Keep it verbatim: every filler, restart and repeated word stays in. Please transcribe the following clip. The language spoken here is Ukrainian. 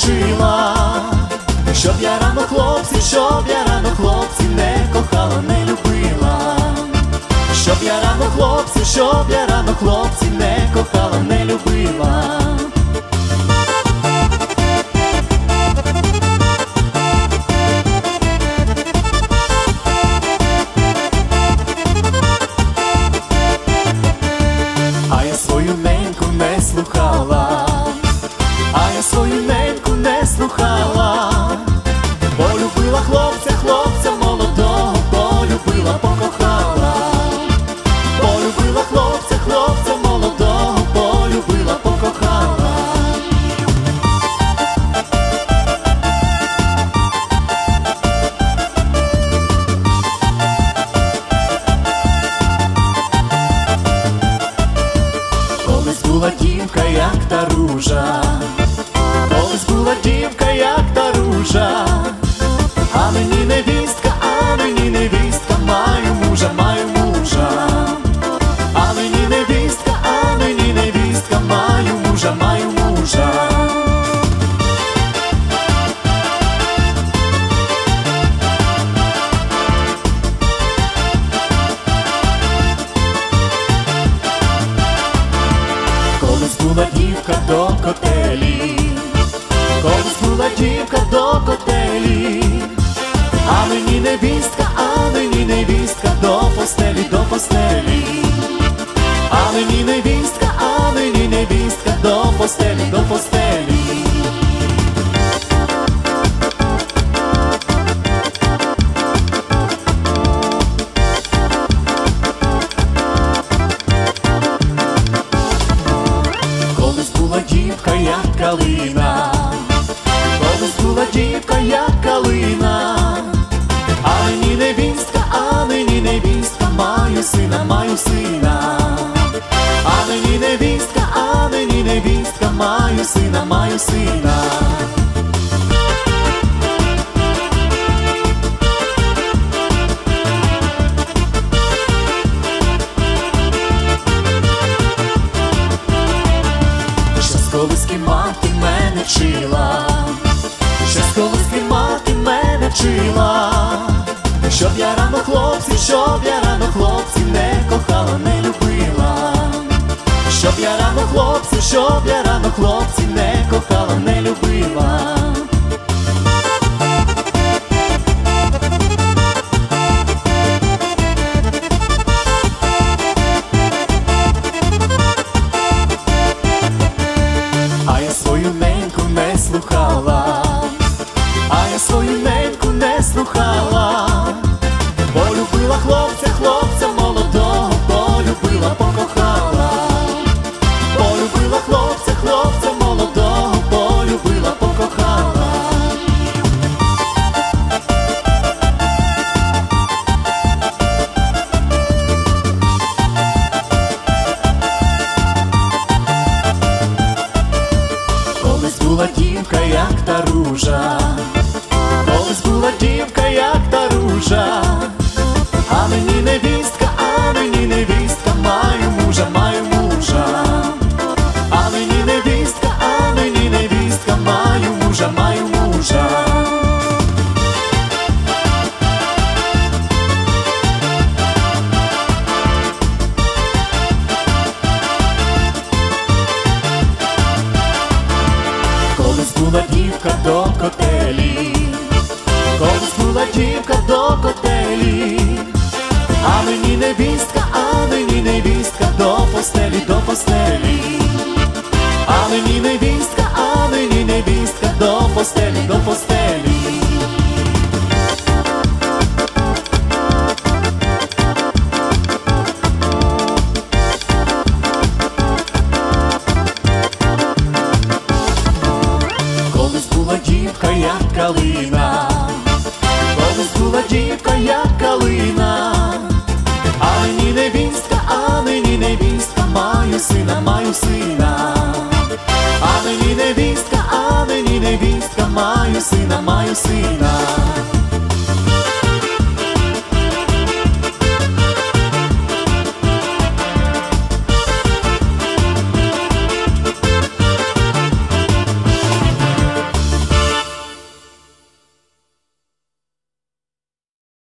вчила, щоб я рано хлопців, щоб я рано хлопців не кохала, не любила, щоб я рано хлопців, щоб я рано хлопців не кохала, не любила. А я свою неньку не слухала, а я свою неньку не слухала, полюбила хлопця, хлопця молодого, полюбила, покохала, полюбила хлопця, хлопця молодого, полюбила, покохала. Колись була дівка, як та ружа, колись була дівка, як та ружа, а мені невістка, а мені невістка, маю мужа, маю мужа, а мені невістка, а мені невістка, маю мужа, маю мужа. Колись була дівка до котелі, колись була дівка до котелі, а мені невістка, а мені невістка, до постелі, до постелі, а мені невістка, а мені невістка, до постелі, до постелі. Колись була дівка, як калина, колись була дівка, як калина, а мені невістка, а мені невістка, маю сина, маю сина, а мені невістка, а мені невістка, маю сина, маю сина. Ще з колиски мати мене вчила, ще з колиски мати мене вчила, щоб я рано хлопців, щоб я рано хлопців не кохала, не любила, щоб я рано хлопців, щоб я рано хлопців не кохала, не любила. А я свою неньку не слухала, а я свою неньку не слухала, полюбила хлопця, хлопця молодого, полюбила, покохала, полюбила хлопця, хлопця молодого, полюбила, покохала. Колись була дівка, як та ружа, колись була дівка, як та ружа, а мені невістка, а мені невістка, маю мужа, маю мужа, а мені невістка, а мені невістка, маю мужа, маю мужа. Колись була дівка до котелі, колись була дівка до котелі, а мені невістка, а мені невістка, до постелі, до постелі, а мені невістка, а мені невістка, до постелі, до постелі. Колись була дівка, як калина, колись була дівка, як калина, а мені невістка, а мені невістка, маю сина, маю сина, а мені невістка, а мені невістка, маю сина, маю сина.